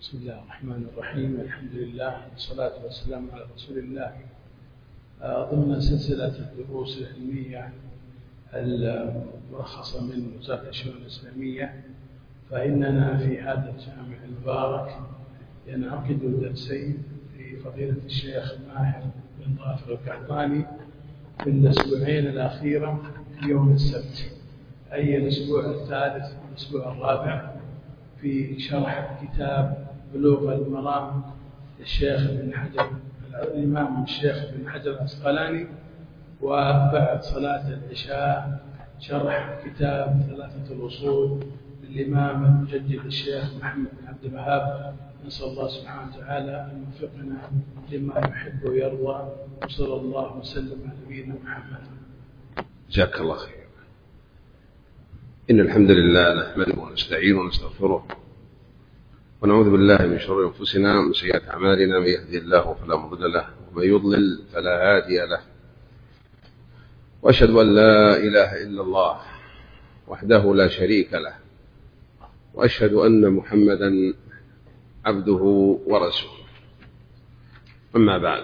بسم الله الرحمن الرحيم. الحمد لله والصلاة والسلام على رسول الله. ضمن سلسلة الدروس العلمية المرخصة من وزارة الشؤون الإسلامية، فإننا في هذا الجامع المبارك ينعقد درسين في فضيلة الشيخ ماهر بن ظافر القحطاني في الأسبوعين الأخيرة في يوم السبت، أي الأسبوع الثالث والأسبوع الرابع، في شرح كتاب بلوغ المرام للشيخ ابن حجر الإمام الشيخ ابن حجر العسقلاني. وبعد صلاة العشاء شرح كتاب ثلاثة الأصول للإمام المجدد الشيخ محمد بن عبد الوهاب. نسأل الله سبحانه وتعالى أن يوفقنا لما يحب ويرضى، وصلى الله وسلم على نبينا محمد. جزاك الله خير. إن الحمد لله نحمده ونستعينه ونستغفره ونعوذ بالله من شرور أنفسنا ومن سيئات أعمالنا، من يهدي الله فلا مضل له ومن يضلل فلا هادي له، وأشهد أن لا إله إلا الله وحده لا شريك له، وأشهد أن محمدا عبده ورسوله. أما بعد،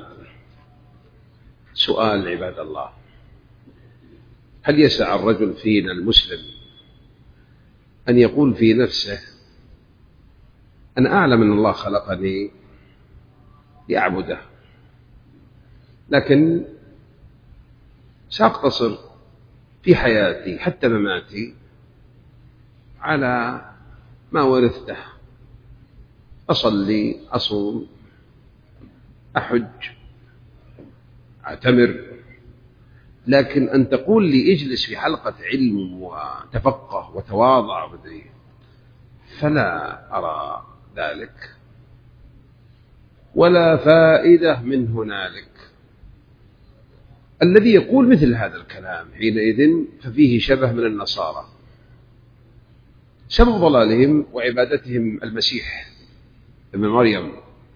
سؤال عباد الله: هل يسع الرجل فينا المسلم أن يقول في نفسه أنا أعلم أن الله خلقني لأعبده، لكن سأقتصر في حياتي حتى مماتي على ما ورثته، أصلي، أصوم، أحج، أعتمر، لكن أن تقول لي اجلس في حلقة علم وتفقه وتواضع فلا أرى ذلك ولا فائدة من هنالك. الذي يقول مثل هذا الكلام حينئذ ففيه شبه من النصارى، سبب ضلالهم وعبادتهم المسيح ابن مريم،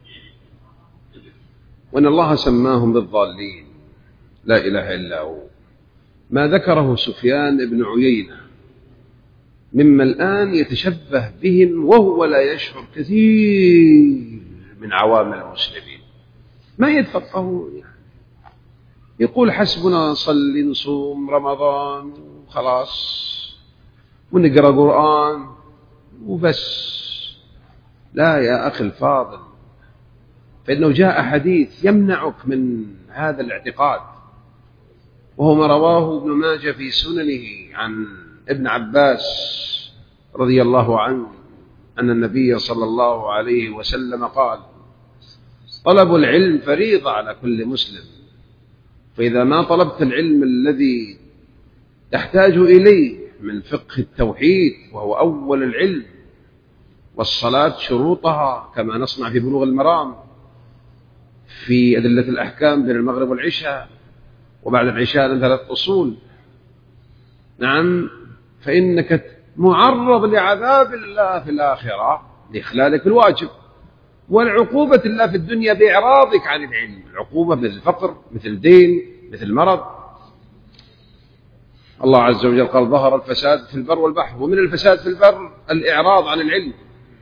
وأن الله سماهم بالضالين لا إله إلا هو. ما ذكره سفيان بن عيينة مما الآن يتشبه بهم وهو لا يشعر كثير من عوام المسلمين، ما يتفقهون، يعني يقول حسبنا نصلي نصوم رمضان وخلاص ونقرأ قرآن وبس. لا يا أخي الفاضل، فإنه جاء حديث يمنعك من هذا الاعتقاد، وهو ما رواه ابن ماجه في سننه عن ابن عباس رضي الله عنه أن النبي صلى الله عليه وسلم قال: طلب العلم فريضة على كل مسلم، فإذا ما طلبت العلم الذي تحتاج إليه من فقه التوحيد وهو أول العلم، والصلاة شروطها كما نصنع في بلوغ المرام في أدلة الأحكام بين المغرب والعشاء، وبعد العشاء 3 أصول، نعم، فإنك معرض لعذاب الله في الآخرة لإخلالك بالواجب، والعقوبة الله في الدنيا بإعراضك عن العلم. العقوبة مثل الفقر، مثل الدين، مثل المرض. الله عز وجل قال: ظهر الفساد في البر والبحر، ومن الفساد في البر الإعراض عن العلم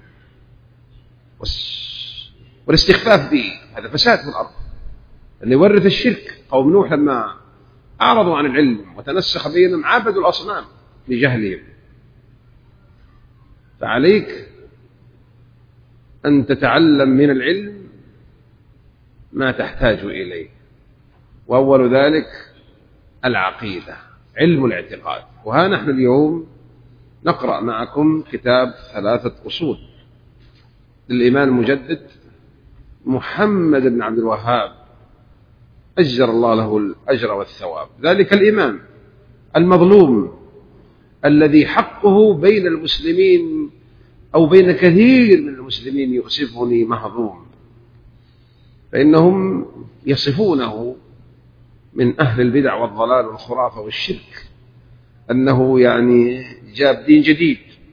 والاستخفاف به، هذا فساد في الأرض اللي يورث الشرك. قوم نوح لما أعرضوا عن العلم وتنسخ بينهم عبدوا الأصنام لجهلهم. فعليك أن تتعلم من العلم ما تحتاج إليه، وأول ذلك العقيدة، علم الاعتقاد. وها نحن اليوم نقرأ معكم كتاب 3 أصول للإمام المجدد محمد بن عبد الوهاب، أجر الله له الأجر والثواب، ذلك الإمام المظلوم الذي حقه بين المسلمين أو بين كثير من المسلمين يؤسفني مهضوم، فإنهم يصفونه من أهل البدع والضلال والخرافة والشرك أنه يعني جاب دين جديد،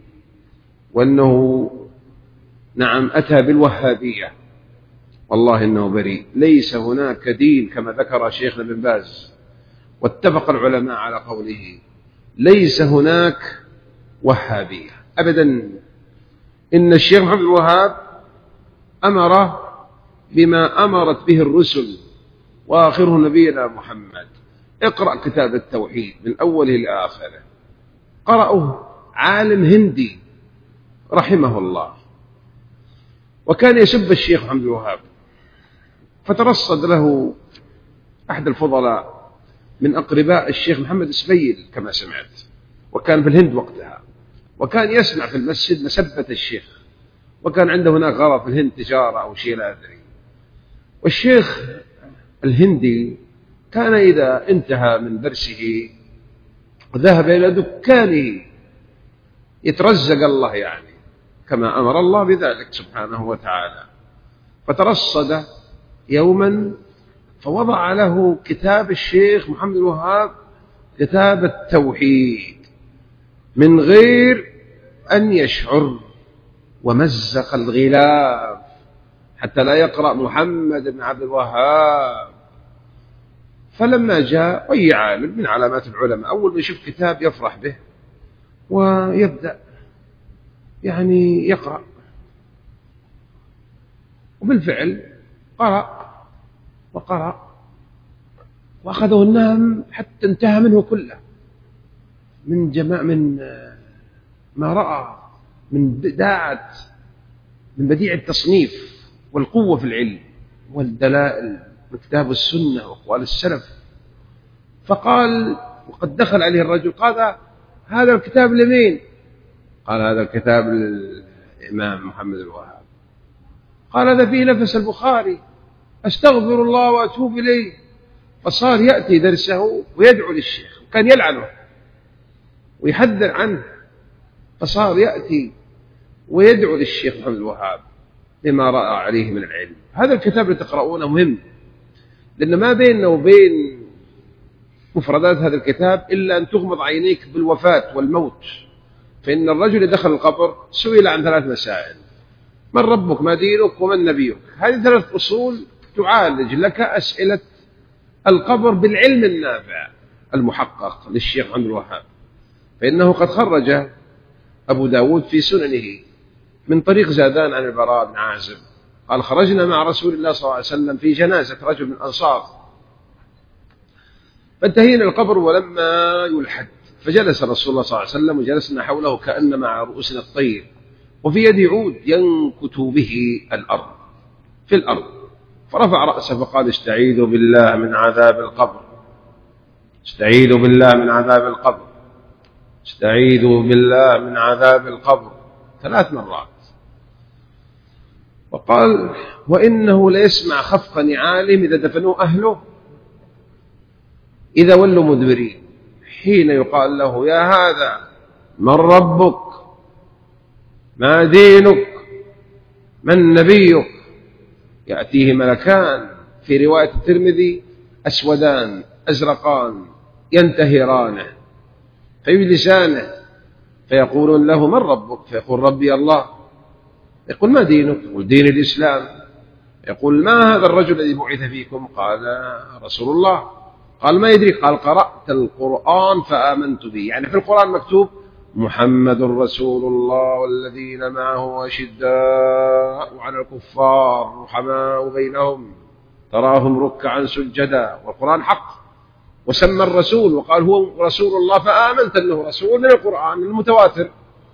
وأنه نعم أتى بالوهابية. والله إنه بريء، ليس هناك دين كما ذكر شيخنا بن باز، واتفق العلماء على قوله: ليس هناك وهابية أبدا. إن الشيخ محمد بن الوهاب أمر بما أمرت به الرسل وآخره نبينا محمد. اقرأ كتاب التوحيد من أوله لآخره. قرأه عالم هندي رحمه الله، وكان يسب الشيخ محمد الوهاب، فترصد له أحد الفضلاء من أقرباء الشيخ محمد السبيل كما سمعت، وكان في الهند وقتها، وكان يسمع في المسجد مسبة الشيخ، وكان عنده هناك غرض في الهند تجارة أو شيء لا أدري. والشيخ الهندي كان إذا انتهى من درسه ذهب إلى دكانه يترزق الله يعني كما أمر الله بذلك سبحانه وتعالى. فترصد يوما فوضع له كتاب الشيخ محمد الوهاب، كتاب التوحيد، من غير أن يشعر، ومزق الغلاف حتى لا يقرأ محمد بن عبد الوهاب. فلما جاء أي عالم من علامات العلماء أول ما يشوف كتاب يفرح به ويبدأ يعني يقرأ، وبالفعل قرأ وقرأ وأخذه النهم حتى انتهى منه كله، من ما رأى من بديع التصنيف والقوة في العلم والدلائل من كتاب السنة وأقوال السلف. فقال وقد دخل عليه الرجل قال: هذا الكتاب لمين؟ قال: هذا الكتاب للإمام محمد الوهاب. قال: هذا فيه نفس البخاري، أستغفر الله وأتوب إليه. فصار يأتي درسه ويدعو للشيخ، وكان يلعنه ويحذر عنه، فصار يأتي ويدعو للشيخ محمد الوهاب لما رأى عليه من العلم. هذا الكتاب اللي تقرؤونه مهم، لأن ما بيننا وبين مفردات هذا الكتاب إلا أن تغمض عينيك بالوفاة والموت. فإن الرجل اللي دخل القبر سئل عن 3 مسائل: من ربك، ما دينك، ومن نبيك. هذه 3 أصول تعالج لك أسئلة القبر بالعلم النافع المحقق للشيخ محمد الوهاب. فإنه قد خرج أبو داود في سننه من طريق زادان عن البراء بن عازب قال: خرجنا مع رسول الله صلى الله عليه وسلم في جنازة رجل من الأنصار، فانتهينا القبر ولما يلحد، فجلس رسول الله صلى الله عليه وسلم وجلسنا حوله كأن مع رؤوسنا الطير، وفي يدي عود ينكت به الأرض في الأرض، فرفع رأسه فقال: استعيذوا بالله من عذاب القبر، استعيذوا بالله من عذاب القبر، استعيذوا بالله من عذاب القبر 3 مرات. وقال: وإنه ليسمع خفق نعالهم إذا دفنوا أهله إذا ولوا مدبرين، حين يقال له: يا هذا من ربك، ما دينك، من نبيك، يأتيه ملكان في رواية الترمذي أسودان أزرقان ينتهرانه فيجلسانه فيقولون له: من ربك؟ فيقول: ربي الله. يقول: ما دينك؟ يقول: دين الإسلام. يقول: ما هذا الرجل الذي بعث فيكم؟ قال: رسول الله. قال: ما يدريك؟ قال: قرأت القرآن فآمنت به. يعني في القرآن مكتوب: محمد رسول الله والذين معه أشداء على الكفار رحماء بينهم تراهم ركعا سجدا، والقرآن حق، وسمى الرسول وقال هو رسول الله، فآمنت أنه رسول من القرآن المتواتر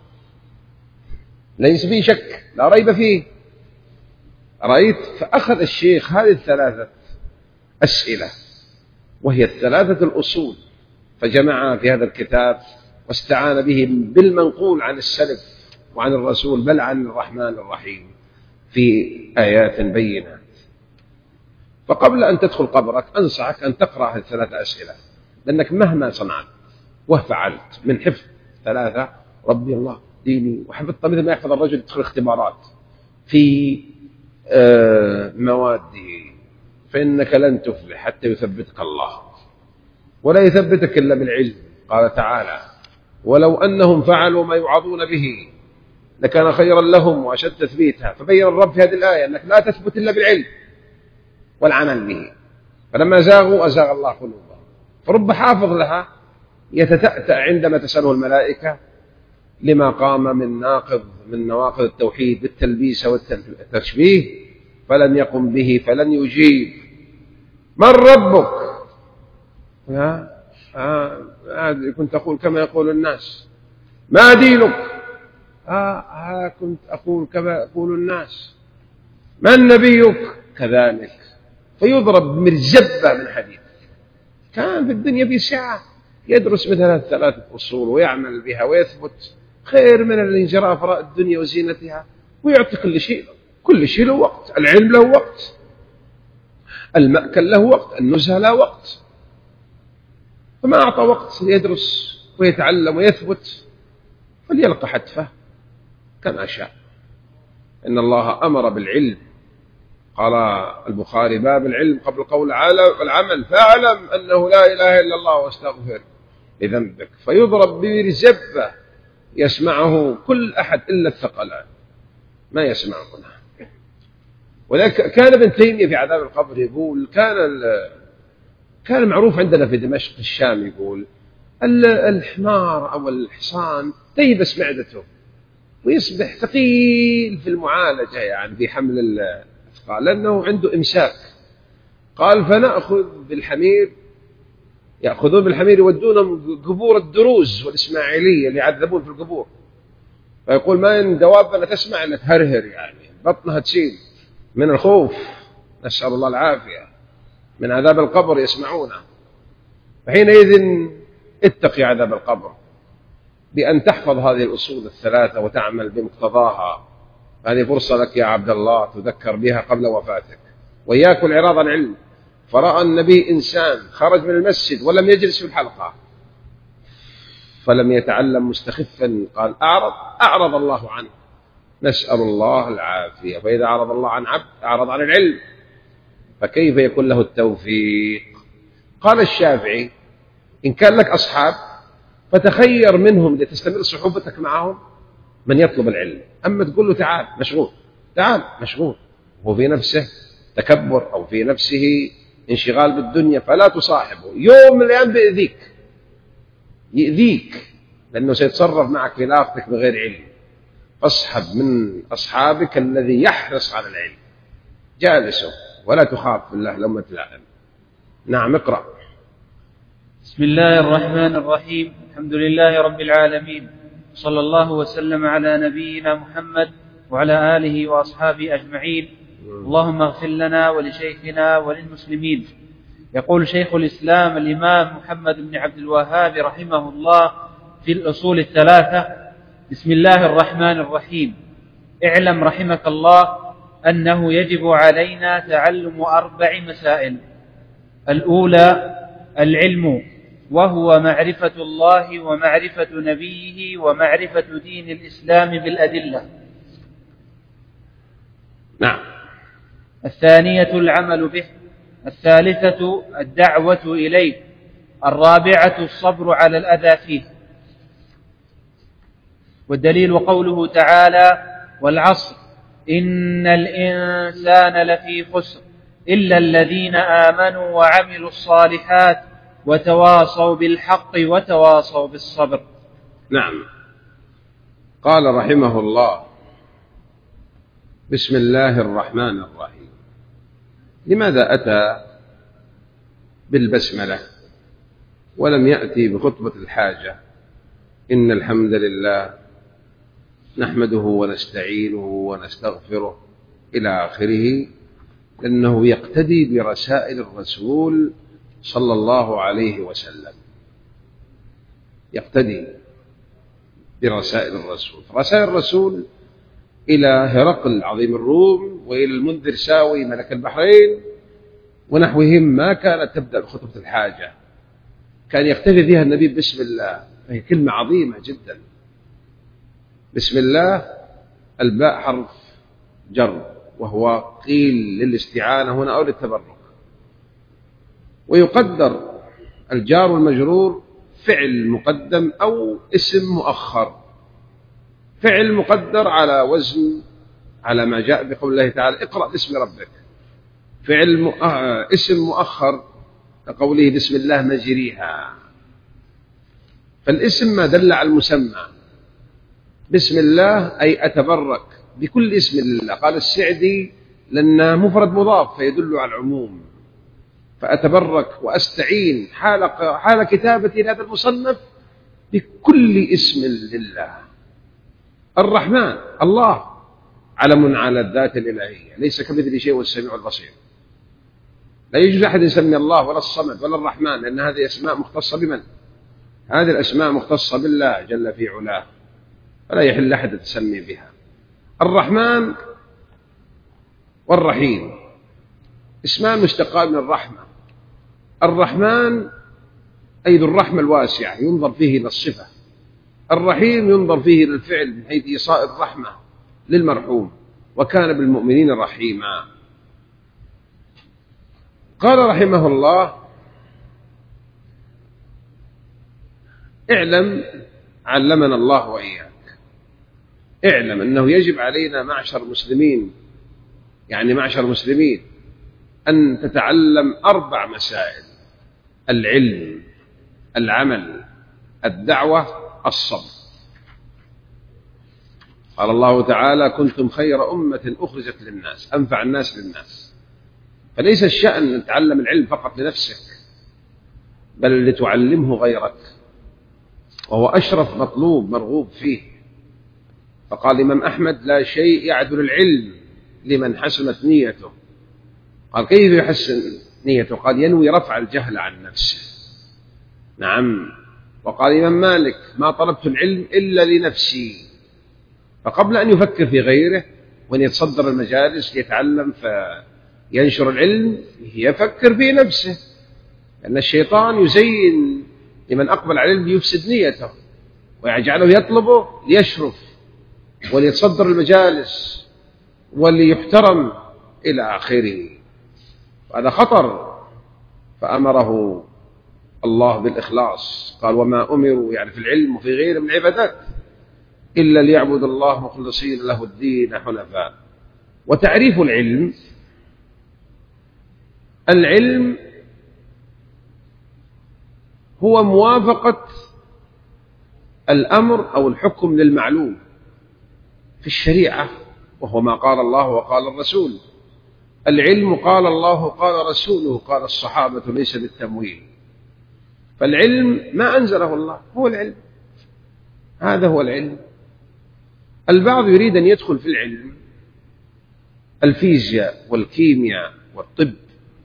ليس فيه شك لا ريب فيه. رأيت؟ فأخذ الشيخ هذه 3 أسئلة وهي 3 الأصول، فجمعها في هذا الكتاب واستعان به بالمنقول عن السلف وعن الرسول بل عن الرحمن الرحيم في آيات بينات. فقبل أن تدخل قبرك أنصحك أن تقرأ هذه 3 أسئلة، لأنك مهما صنعت وفعلت من حفظ 3 ربي الله ديني وحفظت مثل ما يحفظ الرجل يدخل اختبارات في مواده، فإنك لن تفلح حتى يثبتك الله، ولا يثبتك إلا بالعلم. قال تعالى: ولو أنهم فعلوا ما يوعظون به لكان خيرا لهم وأشد تثبيتا. فبين الرب في هذه الآية أنك لا تثبت إلا بالعلم والعمل به. فلما زاغوا أزاغ الله قلوبهم. فرب حافظ لها يتتأتأ عندما تسأله الملائكة لما قام من نواقض التوحيد بالتلبيس والتشبيه فلن يقم به فلن يجيب. من ربك؟ كنت أقول كما يقول الناس. ما دينك؟ كنت أقول كما يقول الناس. من نبيك؟ كذلك. فيضرب مرزبة من حديد. كان في الدنيا بسعة يدرس مثلا 3 أصول ويعمل بها ويثبت، خير من الانجراف راء الدنيا وزينتها، ويعطي كل شيء له وقت. العلم له وقت، المأكل له وقت، النزهة له وقت. فما أعطى وقت يدرس ويتعلم ويثبت، فليلقى حتفه كما شاء. إن الله أمر بالعلم. قال البخاري: باب العلم قبل قول العمل، فاعلم أنه لا إله إلا الله واستغفر لذنبك. فيضرب بمرزبة يسمعه كل أحد إلا الثقلان، ما يسمعونه. ولذلك كان ابن تيمية في عذاب القبر يقول: كان معروف عندنا في دمشق الشام، يقول الحمار أو الحصان تيبس معدته ويصبح ثقيل في المعالجة، يعني في حمل الأثقال، لأنه عنده إمساك. قال: فنأخذ بالحمير، يأخذون بالحمير يودونهم قبور الدروز والإسماعيلية اللي يعذبون في القبور. فيقول: ما إن دوابنا تسمع إلا تهرهر، يعني بطنها تسيل من الخوف، نسأل الله العافية، من عذاب القبر يسمعونه. فحينئذ اتقي عذاب القبر بأن تحفظ هذه الأصول 3 وتعمل بمقتضاها. هذه فرصة لك يا عبد الله تذكر بها قبل وفاتك. وإياك العراض عن علم. فرأى النبي إنسان خرج من المسجد ولم يجلس في الحلقة فلم يتعلم مستخفا، قال: أعرض الله عنه. نسأل الله العافية. فإذا أعرض الله عن عبد أعرض عن العلم، فكيف يكون له التوفيق؟ قال الشافعي: إن كان لك أصحاب فتخير منهم لتستمر صحوبتك معهم من يطلب العلم. أما تقول له تعال مشغول، وهو في نفسه تكبر أو في نفسه انشغال بالدنيا، فلا تصاحبه. يوم من الأيام يؤذيك لأنه سيتصرف معك في ناقتك بغير علم. فاصحب من أصحابك الذي يحرص على العلم، جالسه ولا تخاف بالله لومة لائم. نعم، اقرأ. بسم الله الرحمن الرحيم. الحمد لله رب العالمين، صلى الله وسلم على نبينا محمد وعلى آله وأصحابه أجمعين. اللهم اغفر لنا ولشيخنا وللمسلمين. يقول شيخ الإسلام الإمام محمد بن عبد الوهاب رحمه الله في الأصول 3: بسم الله الرحمن الرحيم. اعلم رحمك الله أنه يجب علينا تعلم 4 مسائل. الأولى العلم، وهو معرفة الله ومعرفة نبيه ومعرفة دين الإسلام بالأدلة. نعم. الثانية العمل به. الثالثة الدعوة إليه. الرابعة الصبر على الأذى فيه. والدليل قوله تعالى: والعصر إن الإنسان لفي خسر إلا الذين آمنوا وعملوا الصالحات وتواصوا بالحق وتواصوا بالصبر. نعم. قال رحمه الله: بسم الله الرحمن الرحيم. لماذا أتى بالبسملة ولم يأتي بخطبة الحاجة؟ إن الحمد لله نحمده ونستعينه ونستغفره إلى آخره، لأنه يقتدي برسائل الرسول صلى الله عليه وسلم. يقتدي برسائل الرسول. رسائل الرسول إلى هرقل عظيم الروم وإلى المنذر ساوي ملك البحرين ونحوهم ما كانت تبدأ بخطبة الحاجة، كان يقتدي فيها النبي بسم الله، فهي كلمة عظيمة جدا. بسم الله، الباء حرف جر، وهو قيل للاستعانة هنا أو للتبرك. ويقدر الجار والمجرور فعل مقدم أو اسم مؤخر. فعل مقدر على وزن على ما جاء بقول الله تعالى: اقرأ باسم ربك. فعل اسم مؤخر كقوله: بسم الله مجريها. فالاسم ما دل على المسمى. بسم الله أي أتبرك بكل اسم لله. قال السعدي: لأنه مفرد مضاف فيدل على العموم. فأتبرك وأستعين حال كتابتي لهذا المصنف بكل اسم لله. الرحمن الله علم على الذات الإلهية، ليس كمثله شيء والسميع البصير. لا يجوز أحد يسمي الله ولا الصمد ولا الرحمن، لأن هذه أسماء مختصة بمن؟ هذه الأسماء مختصة بالله جل في علاه، فلا يحل أحد تسمي بها. الرحمن والرحيم اسمان مشتقان من الرحمة. الرحمن أي ذو الرحمة الواسعة ينظر فيه إلى الصفة، الرحيم ينظر فيه إلى الفعل من حيث إيصاء الرحمة للمرحوم، وكان بالمؤمنين رحيما. قال رحمه الله: اعلم علمنا الله وإياك، اعلم أنه يجب علينا معشر المسلمين، يعني معشر المسلمين، أن تتعلم 4 مسائل: العلم، العمل، الدعوة، الصبر. قال الله تعالى: كنتم خير أمة أخرجت للناس، أنفع الناس للناس. فليس الشأن أن تتعلم العلم فقط لنفسك، بل لتعلمه غيرك، وهو أشرف مطلوب مرغوب فيه. فقال الإمام أحمد: لا شيء يعدل العلم لمن حسنت نيته. قال: كيف يحسن نيته؟ قال: ينوي رفع الجهل عن نفسه. نعم. وقال الإمام مالك: ما طلبت العلم إلا لنفسي. فقبل أن يفكر في غيره وأن يتصدر المجالس ليتعلم فينشر العلم يفكر في نفسه، لأن الشيطان يزين لمن أقبل على العلم يفسد نيته ويجعله يطلبه ليشرف وليتصدر المجالس وليحترم إلى آخره. وهذا خطر. فأمره الله بالإخلاص، قال: وما أمروا، يعني في العلم وفي غيره من العبادات، إلا ليعبدوا الله مخلصين له الدين حنفاء. وتعريف العلم: العلم هو موافقة الأمر أو الحكم للمعلوم في الشريعة، وهو ما قال الله وقال الرسول. العلم قال الله قال رسوله قال الصحابة، ليس بالتمويل. فالعلم ما أنزله الله هو العلم، هذا هو العلم. البعض يريد أن يدخل في العلم الفيزياء والكيمياء والطب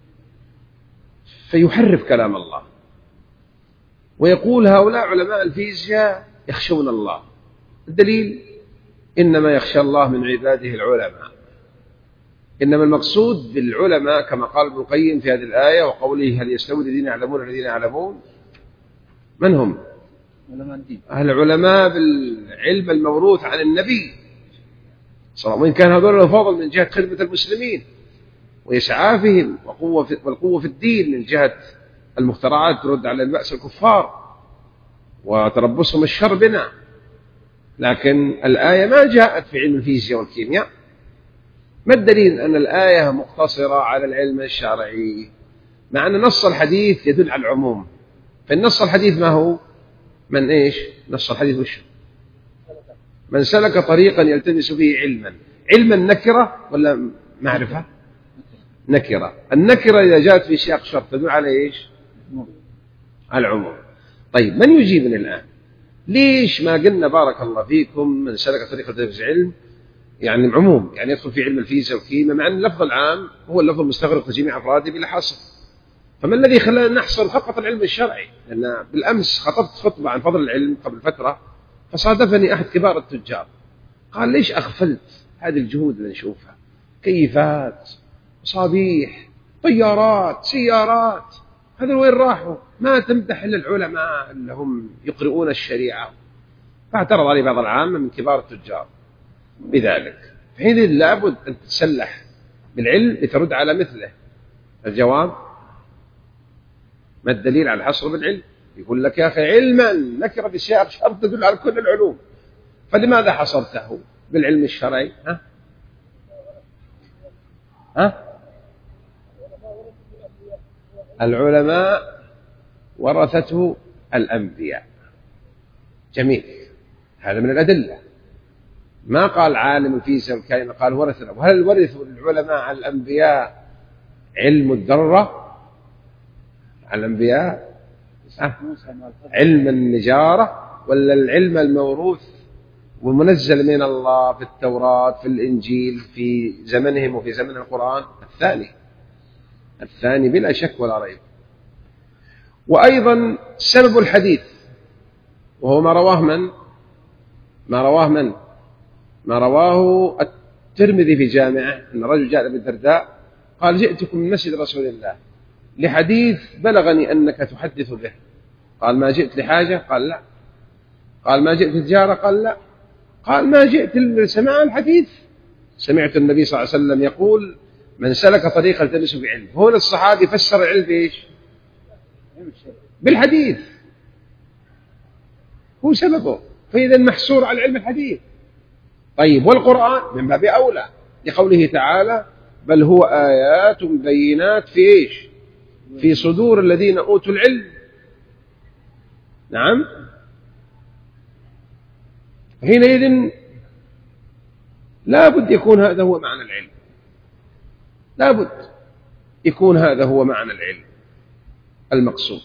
فيحرف كلام الله ويقول: هؤلاء علماء الفيزياء يخشون الله. الدليل: إنما يخشى الله من عباده العلماء. إنما المقصود بالعلماء كما قال ابن القيم في هذه الآية وقوله: هل يستوي الذين يعلمون الذين يعلمون؟ من هم؟ العلماء بالعلم الموروث عن النبي صلى الله عليه وسلم، وإن كان هذول له فضل من جهة خدمة المسلمين وإسعافهم والقوة في الدين من جهة المخترعات ترد على البأس الكفار وتربصهم الشر بنا. لكن الآية ما جاءت في علم الفيزياء والكيمياء. ما الدليل أن الآية مقتصرة على العلم الشرعي مع أن نص الحديث يدل على العموم؟ فالنص الحديث ما هو؟ من إيش؟ نص الحديث وش؟ من سلك طريقا يلتمس فيه علما. علما نكرة ولا معرفة؟ نكرة. النكرة إذا جاءت في سياق شرط تدل على إيش؟ على العموم. طيب من يجيبني الآن؟ ليش ما قلنا بارك الله فيكم من سلك طريقا يلتمس علم يعني عموم، يعني يدخل في علم الفيزياء والكيمياء، مع أن اللفظ العام هو اللفظ المستغرق لجميع أفراده بلا حصر؟ فما الذي خلانا نحصر فقط العلم الشرعي؟ لأن بالأمس خطبت خطبة عن فضل العلم قبل فترة، فصادفني أحد كبار التجار قال: ليش أغفلت هذه الجهود اللي نشوفها؟ كيفات، مصابيح، طيارات، سيارات، هذا وين راحوا؟ ما تمدح إلا العلماء اللي هم يقرؤون الشريعة. فاعترض علي بعض العامة من كبار التجار بذلك. حينئذ لابد أن تتسلح بالعلم لترد على مثله. الجواب: ما الدليل على الحصر بالعلم؟ يقول لك: يا أخي علما نكرة بسياق شرط تدل على كل العلوم، فلماذا حصرته بالعلم الشرعي؟ العلماء ورثته الأنبياء. جميل، هذا من الأدلة. ما قال عالم الفيزياء والكائنات، قال ورث. وهل ورث العلماء على الأنبياء علم الذرة؟ على الأنبياء علم النجارة، ولا العلم الموروث ومنزل من الله في التوراة في الإنجيل في زمنهم وفي زمن القرآن؟ الثاني بلا شك ولا ريب. وأيضا سبب الحديث وهو ما رواه الترمذي في جامعه أن رجل جاء أبي الدرداء قال جئتكم من مسجد رسول الله لحديث بلغني أنك تحدث به. قال ما جئت لحاجة؟ قال لا. قال ما جئت لتجارة؟ قال لا. قال ما جئت لسماع الحديث. سمعت النبي صلى الله عليه وسلم يقول من سلك طريقا يلتمس فيه علم. هنا الصحابي فسر العلم بإيش؟ بالحديث، هو سببه، فإذا محصور على علم الحديث. طيب والقرآن من باب أولى لقوله تعالى بل هو آيات بينات في إيش؟ في صدور الذين أوتوا العلم. نعم. حينئذ لا بد يكون هذا هو معنى العلم، لا بد يكون هذا هو معنى العلم المقصود.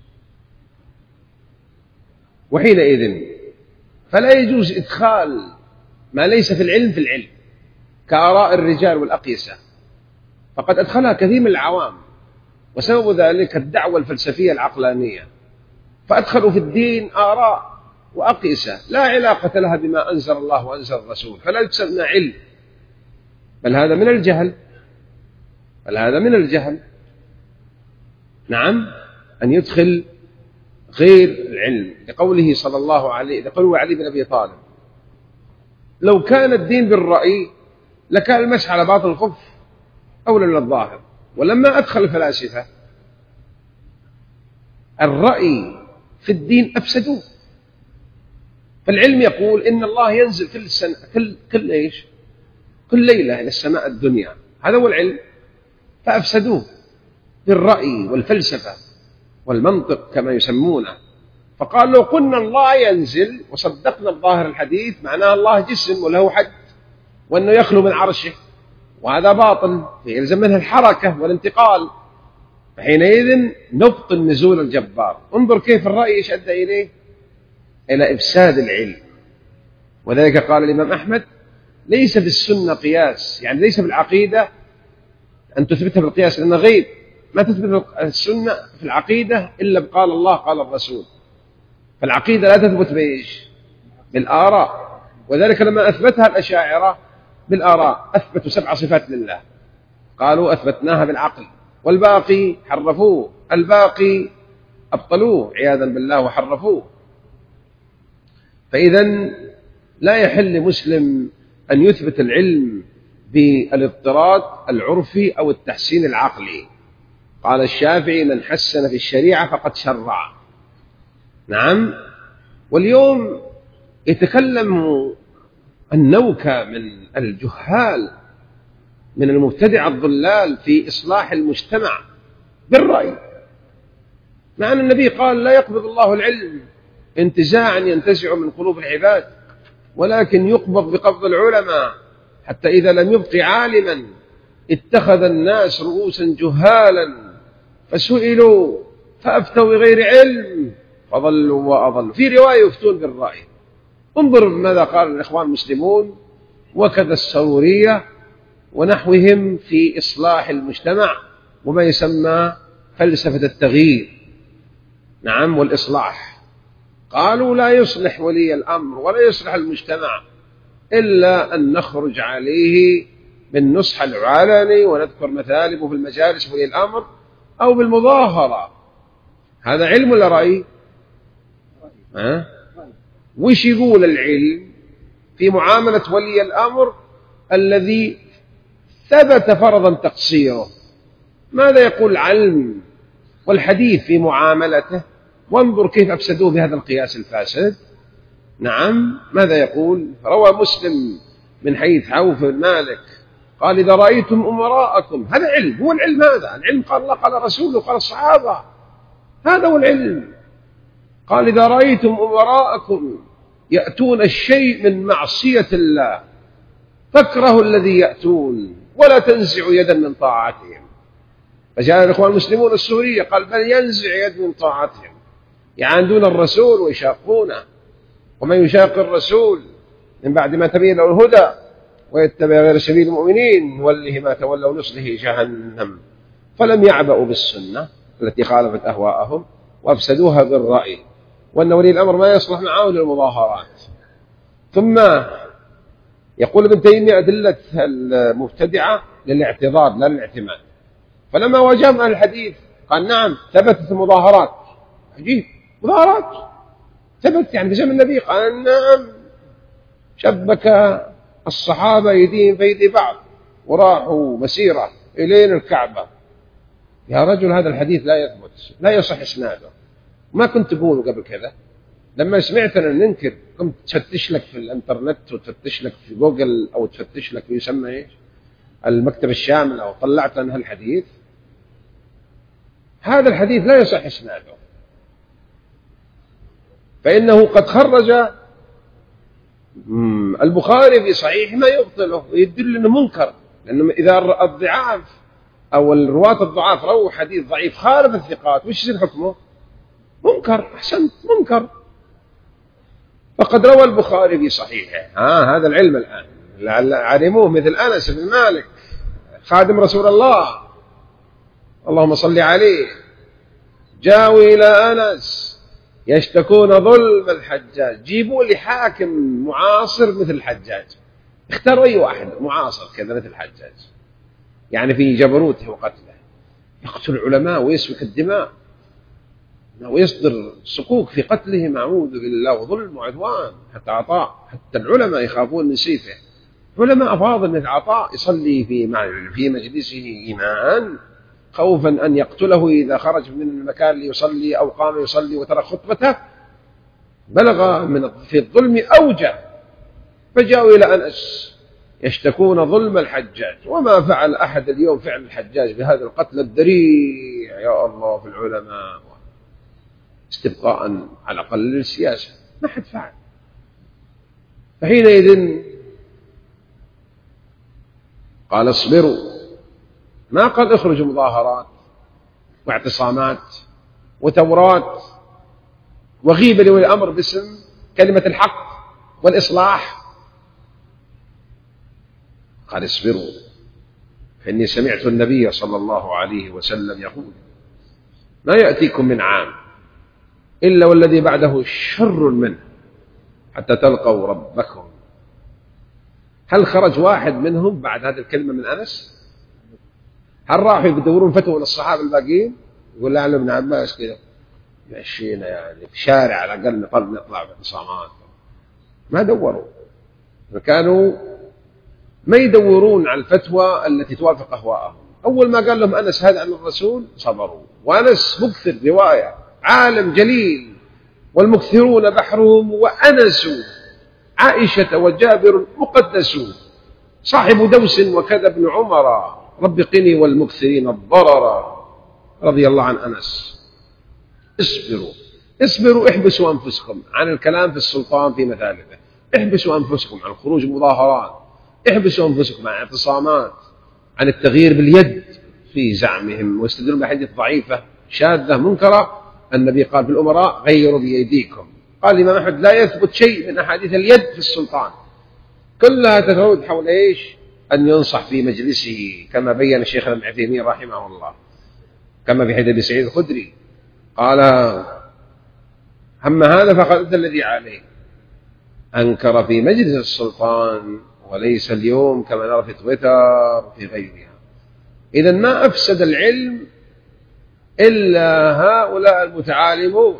وحينئذ فلا يجوز إدخال ما ليس في العلم كآراء الرجال والأقيسة، فقد أدخلها كثير من العوام، وسبب ذلك الدعوة الفلسفية العقلانية، فأدخلوا في الدين آراء وأقيسة لا علاقة لها بما أنزل الله وأنزل الرسول، فلا تسمى علم، بل هذا من الجهل. نعم، أن يدخل غير العلم. لقوله صلى الله عليه لقوله علي بن أبي طالب لو كان الدين بالرأي لكان المسح على باطن الخف أولى من الظاهر. ولما أدخل الفلاسفة الرأي في الدين أفسدوه. فالعلم يقول إن الله ينزل كل سنة كل ليلة إلى السماء الدنيا، هذا هو العلم، فأفسدوه بالرأي والفلسفة والمنطق كما يسمونه. فقال لو قلنا الله ينزل وصدقنا بظاهر الحديث معناه الله جسم وله حد وأنه يخلو من عرشه، وهذا باطل، يلزم منه الحركة والانتقال، فحينئذ نبطل نزول الجبار. انظر كيف الرأي ايش أدى إليه؟ إلى إفساد العلم. وذلك قال الإمام أحمد ليس في السنة قياس، يعني ليس في العقيدة أن تثبتها بالقياس، لأنه غيب، ما تثبت السنة في العقيدة إلا بقال الله قال الرسول. فالعقيدة لا تثبت بإيش؟ بالآراء. وذلك لما أثبتها الأشاعرة بالآراء أثبتوا 7 صفات لله، قالوا أثبتناها بالعقل، والباقي حرفوه، الباقي أبطلوه عياذا بالله وحرفوه. فإذا لا يحل لمسلم أن يثبت العلم بالاضطراد العرفي أو التحسين العقلي. قال الشافعي من حسن في الشريعة فقد شرع. نعم. واليوم يتكلم النوكة من الجهال من المبتدع الضلال في إصلاح المجتمع بالرأي، مع أن النبي قال لا يقبض الله العلم انتزاعا ينتزع من قلوب العباد، ولكن يقبض بقبض العلماء، حتى إذا لم يبق عالما اتخذ الناس رؤوسا جهالا فسئلوا فأفتوا بغير علم فضلوا وأضلوا. في رواية يفتون بالرأي. انظر ماذا قال الإخوان المسلمون وكذا السرورية ونحوهم في إصلاح المجتمع وما يسمى فلسفة التغيير. نعم، والإصلاح. قالوا لا يصلح ولي الأمر ولا يصلح المجتمع إلا أن نخرج عليه بالنصح العلني ونذكر مثالبه في المجالس ولي الأمر أو بالمظاهرة. هذا علم ولا رأي؟ وش يقول العلم في معاملة ولي الأمر الذي ثبت فرضا تقصيره؟ ماذا يقول العلم والحديث في معاملته؟ وانظر كيف أفسدوه بهذا القياس الفاسد. نعم، ماذا يقول؟ روى مسلم من حديث عوف بن مالك قال إذا رأيتم أمراءكم، هذا علم، هو العلم هذا، العلم قال الله قال رسوله قال الصحابة، هذا هو العلم. قال إذا رأيتم أمراءكم يأتون الشيء من معصية الله، فاكرهوا الذي يأتون ولا تنزع يدا من طاعتهم. فجاء الإخوان المسلمون السورية قال بل ينزع يد من طاعتهم، يعاندون الرسول ويشاقونه، ومن يشاق الرسول من بعد ما تبين له الهدى ويتبع غير سبيل المؤمنين نوله ما تولوا نصله جهنم. فلم يعبأوا بالسنة التي خالفت أهواءهم وأفسدوها بالرأي، وأن ولي الأمر ما يصلح معه للمظاهرات. ثم يقول ابن تيمية أدلة المبتدعة للاعتضاد لا للاعتماد. فلما واجههم أهل الحديث قال نعم ثبتت المظاهرات. عجيب، مظاهرات ثبت يعني في زمن النبي؟ قال نعم، شبك الصحابة يديهم في يد بعض وراحوا مسيرة إلين الكعبة. يا رجل هذا الحديث لا يثبت، لا يصح إسناده. ما كنت تقوله قبل كذا؟ لما سمعتنا ننكر كنت تفتش لك في الانترنت وتفتش لك في جوجل أو تفتش لك في يسمى إيش المكتب الشامل أو طلعت لنا الحديث. هذا الحديث لا يصح إسناده، فإنه قد خرج البخاري في صحيح ما يبطله ويدل أنه منكر، لأنه إذا الضعاف أو الرواة الضعاف رووا حديث ضعيف خالف الثقات وش يصير حكمه؟ منكر. أحسنت، منكر. فقد روى البخاري في صحيحه هذا العلم الآن علموه مثل أنس بن مالك خادم رسول الله اللهم صل عليه، جاءوا إلى أنس يشتكون ظلم الحجاج، جيبوا لي حاكم معاصر مثل الحجاج، اختاروا أي واحد معاصر كذا مثل الحجاج، يعني في جبروته وقتله، يقتل العلماء ويسفك الدماء ويصدر صكوك في قتلهم، أعوذ بالله، وظلم وعدوان. حتى عطاء، حتى العلماء يخافون من سيفه، علماء أفاضل مثل عطاء يصلي في مجلسه إيمان خوفا أن يقتله إذا خرج من المكان ليصلي أو قام يصلي وترك خطبته، بلغ في الظلم أوجه. فجاءوا إلى أنس يشتكون ظلم الحجاج، وما فعل أحد اليوم فعل الحجاج بهذا القتل الذريع يا الله في العلماء استبقاء على الأقل للسياسة، ما حد فعل. فحينئذ قال اصبروا، ما قال اخرجوا مظاهرات واعتصامات وتورات وغيبة لولي الأمر باسم كلمة الحق والإصلاح. قال اصبروا فإني سمعت النبي صلى الله عليه وسلم يقول ما يأتيكم من عام إلا والذي بعده شر منه حتى تلقوا ربكم. هل خرج واحد منهم بعد هذه الكلمة من أنس؟ هل راحوا يدورون فتوى للصحابة الباقيين يقول لا ابن عباس كذا مشينا يعني في شارع على الأقل نطلع باعتصامات؟ ما دوروا، فكانوا ما يدورون على الفتوى التي توافق أهواءهم. أول ما قال لهم أنس هذا عن الرسول صبروا، وأنس مكثر رواية، عالم جليل، والمكثرون بحرهم وأنسوا، عائشة وجابر مقدسوا، صاحب دوس وكذا ابن عمر، رب قني والمكثرين الضرر، رضي الله عن أنس. اصبروا اصبروا، احبسوا أنفسكم عن الكلام في السلطان في مثالثه، احبسوا أنفسكم عن خروج مظاهرات، احبسوا أنفسكم عن اعتصامات، عن التغيير باليد في زعمهم ويستدلون بحديث ضعيفة شاذة منكرة. النبي قال في الأمراء غيروا بأيديكم. قال الإمام أحمد لا يثبت شيء من أحاديث اليد في السلطان، كلها تتعود حول إيش؟ أن ينصح في مجلسه، كما بين الشيخ ابن عثيمين رحمه الله، كما في حديث أبي سعيد الخدري قال أما هذا فقد أدى الذي عليه، أنكر في مجلس السلطان وليس اليوم كما نرى في تويتر في غيرها. إذن ما أفسد العلم إلا هؤلاء المتعالمون،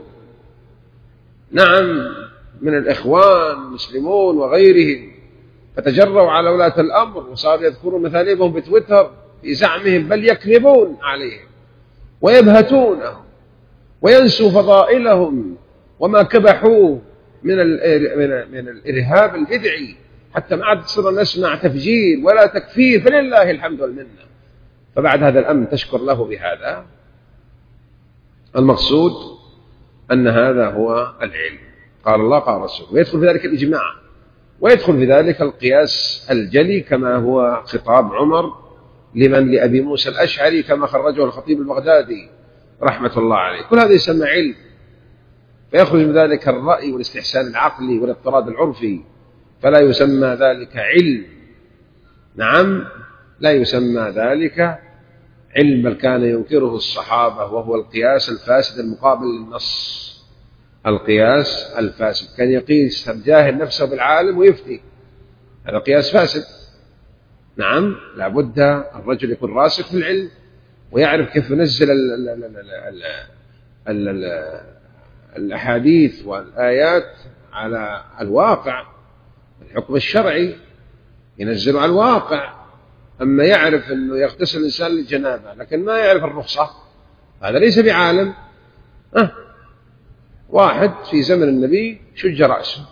نعم، من الإخوان المسلمون وغيرهم، فتجروا على ولاة الأمر وصاروا يذكرون مثالبهم بتويتر في زعمهم، بل يكذبون عليهم ويبهتونهم وينسوا فضائلهم وما كبحوه من الإرهاب البدعي، حتى ما عاد صرنا نسمع تفجير ولا تكفير، فلله الحمد والمنة. فبعد هذا الأمر تشكر له بهذا. المقصود أن هذا هو العلم. قال الله قال رسول، ويدخل في ذلك الإجماع، ويدخل في ذلك القياس الجلي كما هو خطاب عمر لأبي موسى الأشعري كما خرجه الخطيب البغدادي رحمة الله عليه. كل هذا يسمى علم، فيخرج من ذلك الرأي والاستحسان العقلي والاضطراد العرفي، فلا يسمى ذلك علم. نعم، لا يسمى ذلك علم، بل كان ينكره الصحابة، وهو القياس الفاسد المقابل للنص. القياس الفاسد كان يقيس الجاهل نفسه بالعالم ويفتي، هذا قياس فاسد. نعم، لابد الرجل يكون راسخ في العلم ويعرف كيف ينزل الأحاديث والآيات على الواقع. الحكم الشرعي ينزل على الواقع. أما يعرف أنه يغتسل الإنسان للجنابة لكن ما يعرف الرخصة، هذا ليس بعالم. واحد في زمن النبي شج رأسه،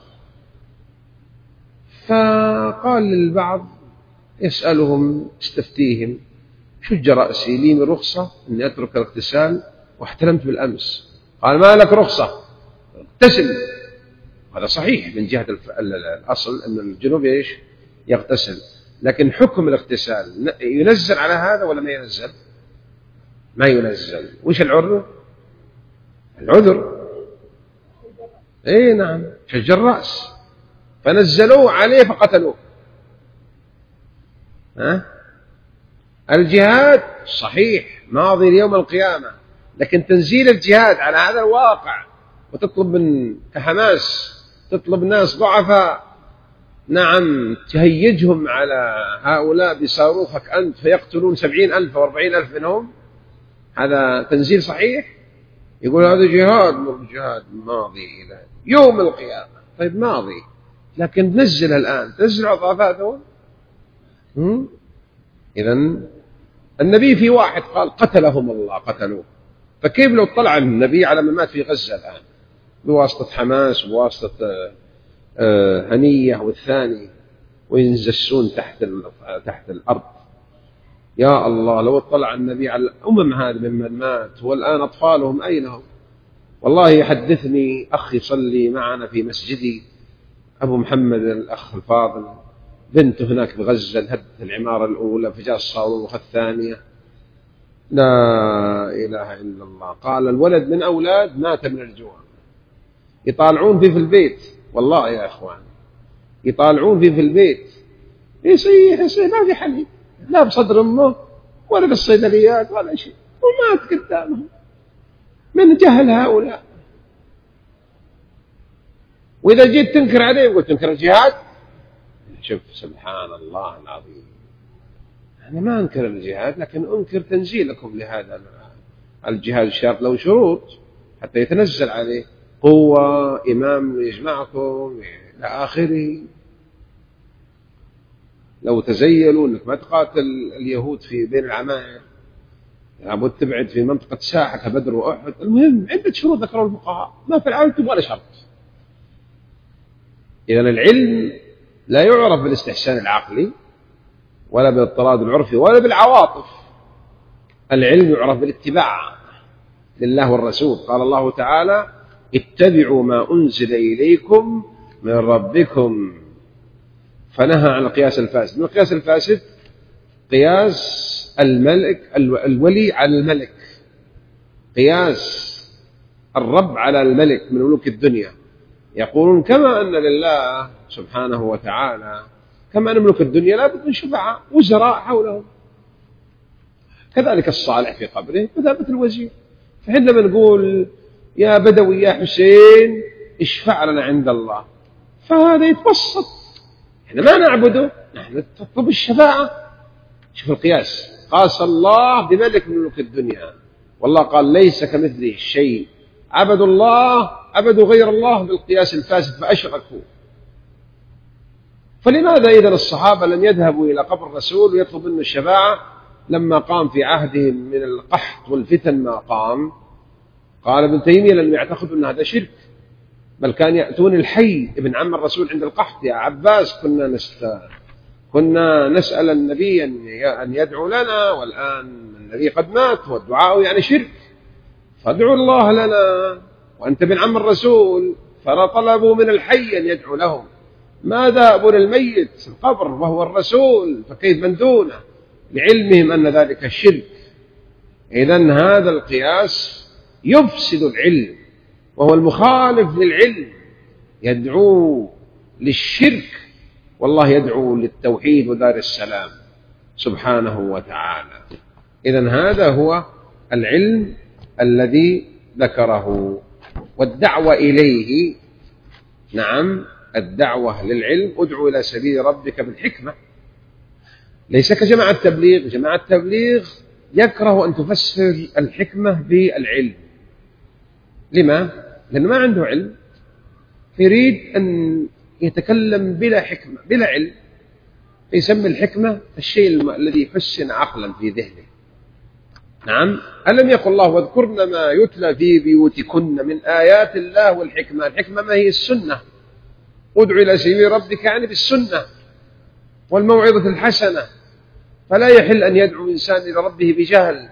فقال للبعض يسألهم استفتيهم: شج رأسي، لي من رخصة أني أترك الاغتسال واحتلمت بالأمس؟ قال: ما لك رخصة، اغتسل. هذا صحيح من جهة الأصل أن الجنوب إيش؟ يغتسل، لكن حكم الاغتسال ينزل على هذا ولا ما ينزل؟ ما ينزل. وش العذر؟ العذر اي نعم، شج الرأس، فنزلوه عليه فقتلوه. الجهاد صحيح ماضي ليوم القيامة، لكن تنزيل الجهاد على هذا الواقع وتطلب من كحماس تطلب ناس ضعفاء، نعم، تهيجهم على هؤلاء بصاروخك أنت فيقتلون 70,000 و40,000 منهم، هذا تنزيل صحيح؟ يقول هذا جهاد، جهاد ماضي إلى يوم القيامة. طيب ماضي، لكن تنزل الآن، تنزل عطافاتهم. إذن النبي في واحد قال قتلهم الله، قتلوه، فكيف لو طلع النبي على من مات في غزة الآن بواسطة حماس وبواسطة هنية والثاني وينزسون تحت الأرض؟ يا الله، لو اطلع النبي على الأمم هذه ممن مات والآن أطفالهم أين هم؟ والله يحدثني أخي صلي معنا في مسجدي أبو محمد الأخ الفاضل، بنته هناك في غزة انهدت العمارة الأولى فجاء الصاروخ الثانية، لا إله إلا الله. قال الولد من أولاد مات من الجوع، يطالعون فيه في البيت، والله يا أخوان يطالعون فيه في البيت، يصيح ما في حليب لا بصدر أمه ولا في الصيدليات ولا شيء، ومات قدامهم من جهل هؤلاء. وإذا جيت تنكر عليه يقول تنكر الجهاد. شوف سبحان الله العظيم، أنا ما أنكر الجهاد لكن أنكر تنزيلكم لهذا الجهاد. الشرط له شروط حتى يتنزل عليه قوة، إمام يجمعكم إلى آخره. لو تزيلوا أنك ما تقاتل اليهود في بين العمائر، لابد تبعد في منطقة ساحة كبدر وأحد. المهم عدة شروط ذكروا الفقهاء، ما فعلتم ولا شرط. إذن العلم لا يعرف بالاستحسان العقلي ولا بالاضطراد العرفي ولا بالعواطف، العلم يعرف بالاتباع لله والرسول. قال الله تعالى: اتبعوا ما أنزل إليكم من ربكم، فنهى عن القياس الفاسد. من القياس الفاسد قياس الملك الولي على الملك، قياس الرب على الملك من ملوك الدنيا. يقولون كما أن لله سبحانه وتعالى كما أن ملوك الدنيا لا بد من شفعاء وزراء حولهم، كذلك الصالح في قبره مثابة الوزير. فحينما نقول يا بدوي يا حسين اشفع لنا عند الله، فهذا يتوسط، احنا ما نعبده، نحن نطلب الشفاعة. شوف القياس، قاس الله بملك من ملوك الدنيا، والله قال ليس كمثله شيء. عبدوا الله، عبدوا غير الله بالقياس الفاسد فأشركوا. فلماذا إذا الصحابة لم يذهبوا إلى قبر الرسول ويطلب منه الشفاعة لما قام في عهدهم من القحط والفتن ما قام؟ قال ابن تيمية لم يعتقدوا أن هذا شرك، بل كان يأتون الحي ابن عم الرسول عند القحط: يا عباس كنا نسأل النبي أن يدعو لنا، والآن النبي قد مات والدعاء يعني شرك، فادعوا الله لنا وأنت ابن عم الرسول. فطلبوا من الحي أن يدعو لهم. ماذا أبو الميت القبر وهو الرسول، فكيف من دونه، لعلمهم أن ذلك الشرك. إذن هذا القياس يفسد العلم، وهو المخالف للعلم، يدعو للشرك، والله يدعو للتوحيد ودار السلام سبحانه وتعالى. إذن هذا هو العلم الذي ذكره، والدعوة إليه، نعم، الدعوة للعلم ادعو إلى سبيل ربك بالحكمة، ليس كجماعة التبليغ. جماعة التبليغ يكره أن تفسر الحكمة بالعلم. لما؟ لأنه ما عنده علم، يريد أن يتكلم بلا حكمة بلا علم، يسمي الحكمة الشيء الذي يحسن عقلا في ذهنه. نعم، ألم يقل الله واذكرن ما يتلى في بيوتكن من آيات الله والحكمة. الحكمة ما هي؟ السنة. ادعو إلى سبيل ربك يعني بالسنة والموعظة الحسنة. فلا يحل أن يدعو إنسان إلى ربه بجهل،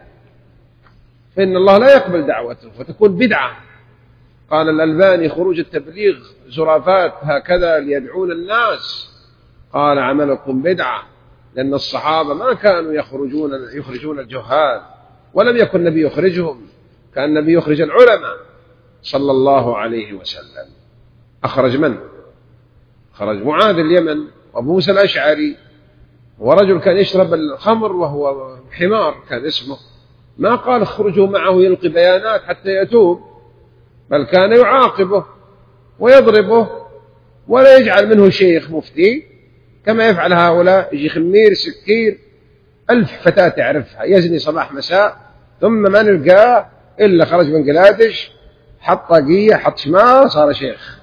فإن الله لا يقبل دعوته وتكون بدعة. قال الألباني خروج التبليغ زرافات هكذا ليدعون الناس، قال عملكم بدعة، لأن الصحابة ما كانوا يخرجون الجهال، ولم يكن النبي يخرجهم، كان النبي يخرج العلماء صلى الله عليه وسلم. أخرج من؟ خرج معاذ اليمن وأبو موسى الأشعري، ورجل كان يشرب الخمر وهو حمار كان اسمه، ما قال اخرجوا معه يلقي بيانات حتى يتوب، بل كان يعاقبه ويضربه ولا يجعل منه شيخ مفتي كما يفعل هؤلاء. يجي خمير سكير 1000 فتاة تعرفها، يزني صباح مساء، ثم ما نلقاه إلا خرج من بنغلاديش، حط طاقية، حط شمار، صار شيخ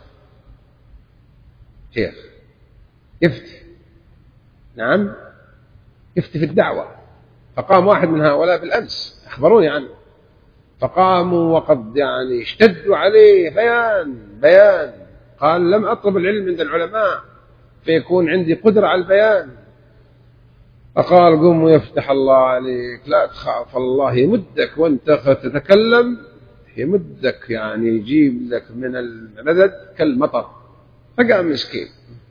يفتي. نعم، يفتي في الدعوة. فقام واحد من هؤلاء بالأمس، أخبروني عنه، فقاموا وقد يعني اشتدوا عليه بيان. قال لم أطلب العلم عند العلماء فيكون عندي قدرة على البيان. فقال قم ويفتح الله عليك، لا تخاف، الله يمدك وانت تتكلم، يمدك يعني يجيب لك من المدد كالمطر. فقام مسكين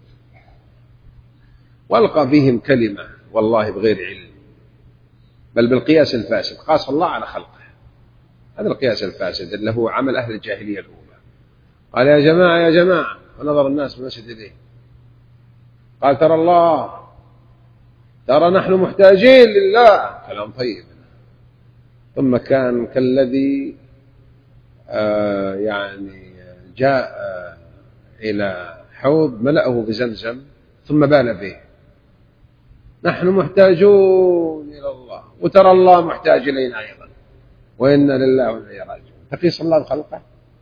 والقى فيهم كلمة والله بغير علم، بل بالقياس الفاسد. قاس الله على خلقه، هذا القياس الفاسد اللي هو عمل أهل الجاهلية الأولى. قال يا جماعة، ونظر الناس من مسجد إليه، قال ترى نحن محتاجين لله. كلام طيب. ثم كان كالذي يعني جاء إلى حوض ملأه بزمزم ثم بال به. نحن محتاجون إلى الله، وترى الله محتاج إلينا أيضا، وإنا لله وإنا إليه راجعون. تقيس الله بخلقه؟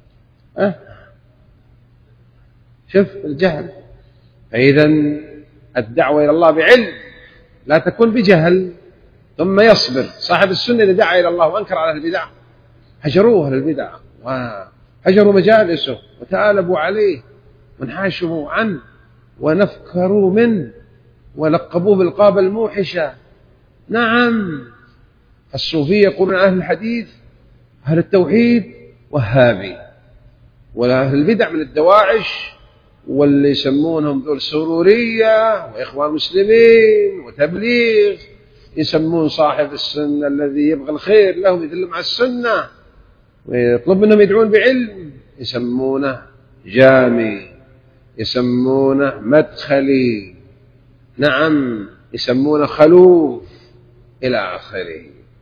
شوف الجهل. فإذا الدعوة إلى الله بعلم، لا تكون بجهل. ثم يصبر صاحب السنة إذا دعا إلى الله وأنكر على البدع، هجروه للبدع وهجروا مجالسه وتآلبوا عليه وانحاشوا عنه ونفكروا منه ولقبوه بالقاب الموحشة. نعم، الصوفية يقولون أهل الحديث، أهل التوحيد وهابي، وأهل البدع من الدواعش، واللي يسمونهم ذول سرورية وإخوان مسلمين وتبليغ، يسمون صاحب السنة الذي يبغى الخير لهم يدلهم على السنة ويطلب منهم يدعون بعلم، يسمونه جامي، يسمونه مدخلي، نعم، يسمونه خلوف إلى آخره،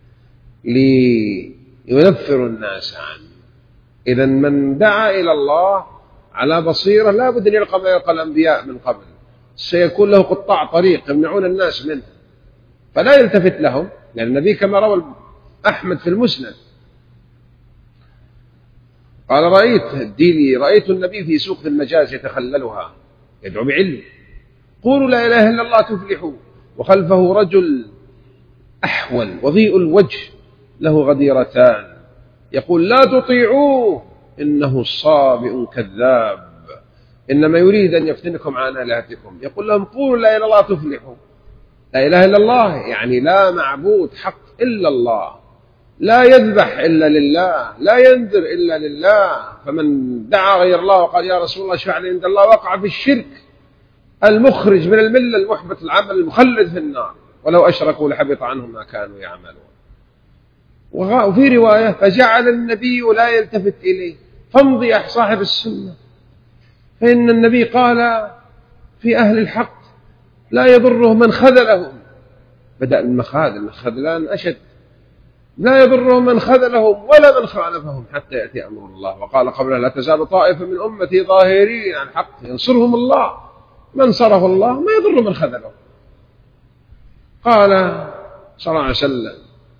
لينفر الناس عنه. إذا من دعا إلى الله على بصيرة لا بد أن يلقى ما يلقى الأنبياء من قبل، سيكون له قطاع طريق يمنعون الناس منه، فلا يلتفت لهم. لأن النبي كما روى أحمد في المسند قال رأيت النبي في سوق المجاز يتخللها يدعو بعلم، قولوا لا إله إلا الله تفلحوا، وخلفه رجل أحول وضيء الوجه له غديرتان يقول لا تطيعوه إنه صابئ كذاب إنما يريد أن يفتنكم عن آلهتكم. يقول لهم قولوا لا إله إلا الله تفلحوا. لا إله إلا الله يعني لا معبود حق إلا الله، لا يذبح إلا لله، لا ينذر إلا لله. فمن دعا غير الله وقال يا رسول الله اشفع لي عند الله وقع في الشرك المخرج من الملة المحبط العمل المخلد في النار، ولو أشركوا لحبط عنهم ما كانوا يعملون. وفي رواية فجعل النبي لا يلتفت إليه، فامضي يا صاحب السنة، فإن النبي قال في أهل الحق لا يضره من خذلهم، بدأ المخاذل، الخذلان أشد، لا يضرهم من خذلهم ولا من خالفهم حتى يأتي أمر الله. وقال قبله لا تزال طائفة من أمتي ظاهرين عن الحق ينصرهم الله، من صرف الله ما يضر من خذلهم. قال صلى الله عليه وسلم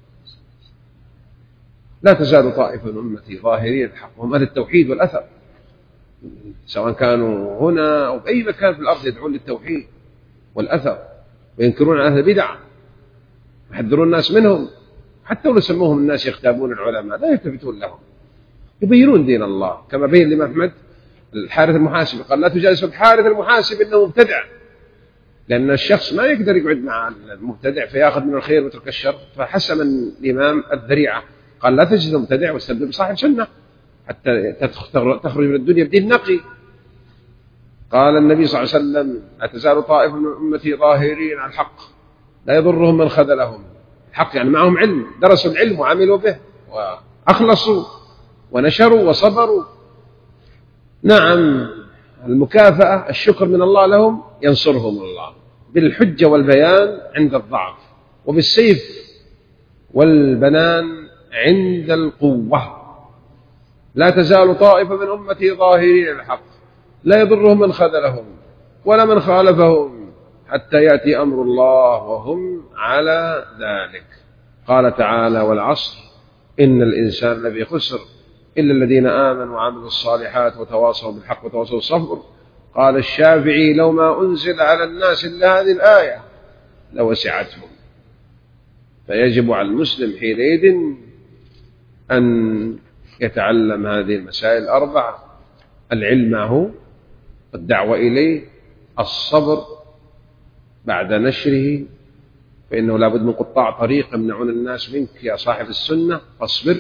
لا تزال طائفة من أمتي ظاهرين الحق، هم أهل التوحيد والأثر، سواء كانوا هنا أو بأي مكان في الأرض يدعون للتوحيد والأثر وينكرون أهل البدع، يحذرون الناس منهم، حتى لو سموهم الناس يغتابون العلماء لا يلتفتون لهم، يبينون دين الله. كما بين الإمام أحمد الحارث المحاسب قال لا تجالس الحارث المحاسب إنه مبتدع، لأن الشخص ما يقدر يقعد مع المبتدع فيأخذ من الخير ويترك الشر، فحسم الإمام الذريعة قال لا تجلس المبتدع واستبدل بصاحب سنة حتى تخرج من الدنيا بدين نقي. قال النبي صلى الله عليه وسلم لا تزال طائفة من أمتي ظاهرين على الحق لا يضرهم من خذلهم. الحق يعني معهم علم، درسوا العلم وعملوا به وأخلصوا ونشروا وصبروا. نعم المكافأة الشكر من الله لهم، ينصرهم الله بالحجة والبيان عند الضعف، وبالسيف والبنان عند القوة. لا تزال طائفة من أمتي ظاهرين الحق لا يضرهم من خذلهم ولا من خالفهم حتى يأتي أمر الله وهم على ذلك. قال تعالى والعصر إن الإنسان لفي خسر إلا الذين آمنوا وعملوا الصالحات وتواصوا بالحق وتواصوا بالصبر. قال الشافعي لو ما أنزل على الناس إلا هذه الآية لوسعتهم. فيجب على المسلم حينئذ أن يتعلم هذه المسائل الأربع: العلم معه، الدعوة إليه، الصبر بعد نشره، فإنه لا بد من قطاع طريق يمنعون الناس منك يا صاحب السنة، فاصبر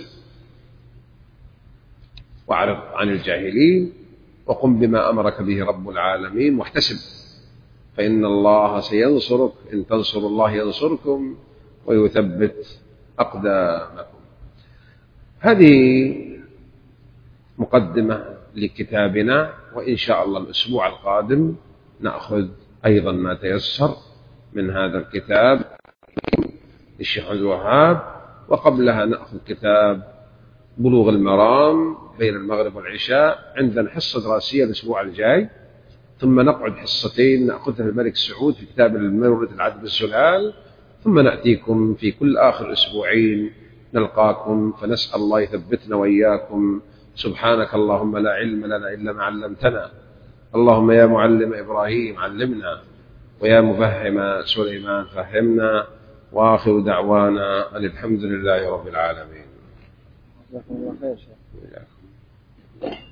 واعرض عن الجاهلين وقم بما أمرك به رب العالمين واحتسب، فإن الله سينصرك إن تنصروا الله ينصركم ويثبت أقدامكم. هذه مقدمة لكتابنا، وإن شاء الله الأسبوع القادم نأخذ أيضا ما تيسر من هذا الكتاب للشيخ عبد الوهاب، وقبلها نأخذ كتاب بلوغ المرام بين المغرب والعشاء. عندنا حصة دراسية الأسبوع الجاي، ثم نقعد حصتين نأخذها في الملك سعود في كتاب المورد العدل الزلال، ثم نأتيكم في كل آخر أسبوعين نلقاكم، فنسأل الله يثبتنا وإياكم. سبحانك اللهم لا علم لنا إلا ما علمتنا، اللهم يا معلم إبراهيم علمنا ويا مفهم سليمان فهمنا، وآخر دعوانا أن الحمد لله رب العالمين.